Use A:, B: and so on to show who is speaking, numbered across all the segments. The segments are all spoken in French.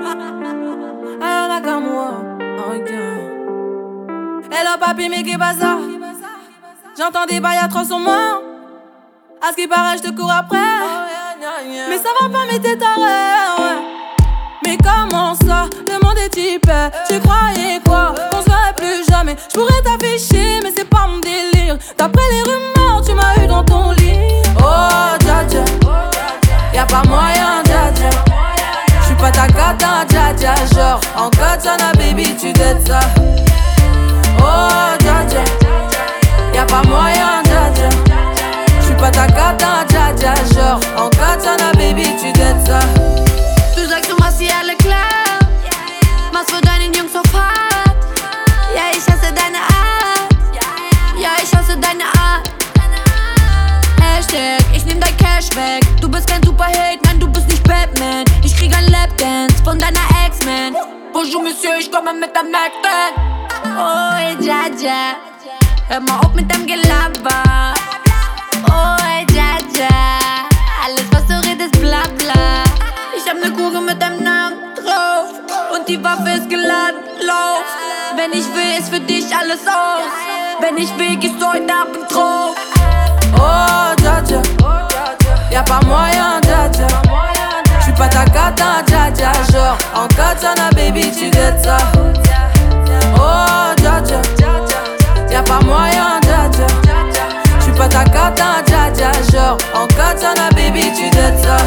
A: Ayana qu'à moi. Oh yeah. Hello papi, mais qu'est bazar? J'entends des bails atroces sur moi. À ce qui paraît, je te cours après. Mais ça va pas, mais t'es taré, ouais. Mais comment ça, le monde est type. Tu croyais quoi, qu'on se verrait plus jamais. Je pourrais t'afficher, mais c'est pas mon délire. D'après les rumeurs, tu m'as eu dans ton lit. Oh dja dja, y'a pas moyen dja dja. J'suis pas ta cata dja dja. Genre en katana baby tu dettes ça. Oh dja dja, y'a pas moyen dja dja. J'suis pas ta cata dja dja. Genre en katana baby tu dettes ça.
B: Du sagst, du machst sie alle klar. Machst für deinen Jungs auf hart. Ja, ich hasse deine Art. Ja, ich hasse deine Art. Hashtag, ich nehm dein Cash weg. Du bist kein Superheld, nein, du bist nicht Batman. Ich krieg ein Lapdance von deiner Ex-Man. Bonjour, Monsieur, ich komme mit der Mac-Dan. Oh, ey, Dja Dja, hör mal auf mit deinem Gelaber. Oh, ey, Dja Dja, alles was du redest, bla bla. Ich hab ne Kugel mit deinem Namen drauf und die Waffe ist geladen, lauf. Wenn ich will, ist für dich alles aus. Wenn ich will, gehst du heute Abend drauf.
A: Oh dja dja, y'a pas moyen dja dja. J'suis pas ta cata dja dja. Genre en katana baby tu dettes ça. Oh dja dja, y'a pas moyen dja dja. J'suis pas ta cata dja dja. Genre en katana baby tu dettes ça.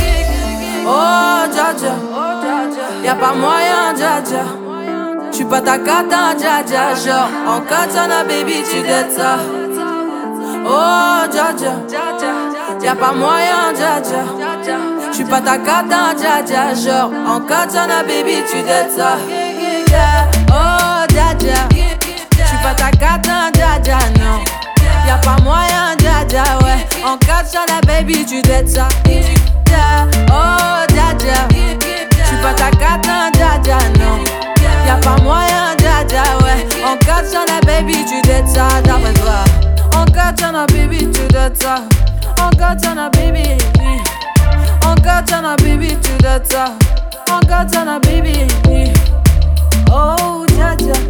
A: Oh dja dja, y'a pas moyen dja dja. J'suis pas ta cata dja dja. Genre en katana baby tu dettes ça. Oh dja dja, y'a pas moyen dja dja. J'suis pas ta cata dja dja. Genre en katana baby tu dettes ça. Oh dja dja, j'suis pas ta cata dja dja non. Y'a pas moyen dja dja ouais. En katana baby tu dettes ça. Oh dja dja, j'suis pas ta cata dja dja non. Y'a pas moyen dja dja ouais. En katana baby tu dettes ça. D'après toi. En katana baby tu dettes ça. En katana baby. En katana baby tu dettes ça. En katana baby. Oh dja dja.